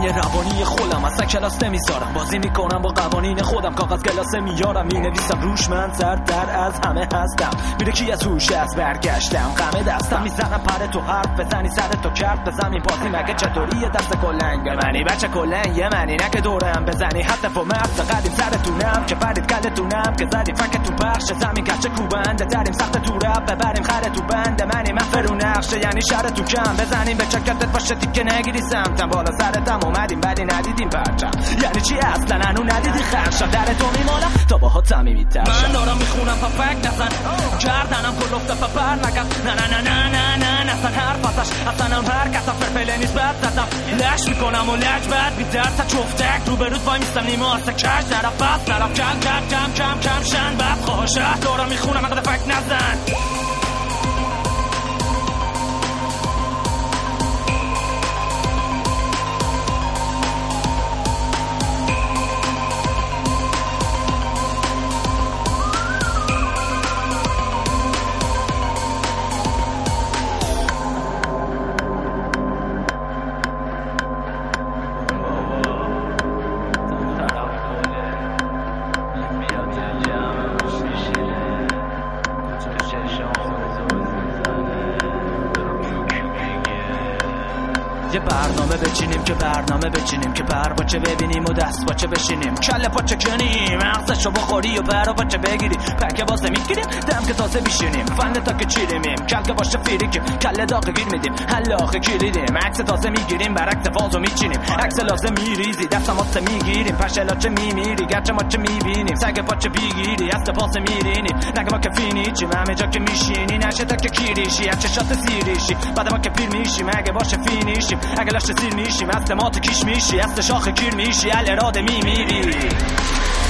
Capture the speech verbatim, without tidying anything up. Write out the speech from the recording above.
من یه روانی خودم اصلا کلاس نمیذارم، بازی میکنم با قوانین خودم، کاغذ گلاسه میارم مینویسم روش من سرتر از همه هستم، میره کی از هوش از برگشتم غمه دستم میزنم پر تو حرف بزنی سر تو کرد بزنی بازی مگه چطوریه دست کلنگ منی بچه کلنگ یه منی نه که دورم بزنی حتی و مرد قدیم سرتونم که فرید کلتونم که زدی فکر تو بخش زمین کچه کوبنده دریم سخت تو رب ببریم خره تو بنده منی من فرو نقشه یعنی شر تو کم بزنیم به چکتت باشه که نگیری سمتم بالا سرتم اومدیم ولی ندیدیم پرچم یعنی چی اصلا انو ندیدی خرشم در تو میمالم تا باها تمیمی ترشم من دارم میخونم پا فک نزن گردنم کل افته پا پر نکن نه نه نه نه نه نه نه اصلا حرف ازش اصلا هم هر کسا فرفله نیست بد زدم لش میکنم و لج بد بی درد تا چفتک رو به رود وای میستم نیمه آسه کش نرف بس نرف کم کم کم کم کم شن بد خواهشه دارم میخونم اقده فک نزن یه برنامه بچینیم که برنامه بچینیم که پر باچه ببینیم و دست باچه بشینیم کله پاچه کنیم مغزشو بخوری و برا باچه بگیری پکه واسه میگیریم دم که تازه میشینیم فنده تا که چیریمیم کل که باشه فیریکیم کله داغ گیر میدیم حل آخه کلیدیم عکس تازه میگیریم برعکس فازو میچینیم عکس لازم میریزی دستم واسه میگیریم پشلاچه میمیری گرچه ما چه میبینیم سگ پاچه بیگیری از پاس میرینیم نگه ما که فینیچیم همه جا که میشینی نشه تا که کیریشی از چشات سیریشی بعد ما که پیر میشیم اگه باشه فینیشیم اگه لاش سیر میشیم از تمات کیش میشی از شاخ کیر میشی الاراده میمیری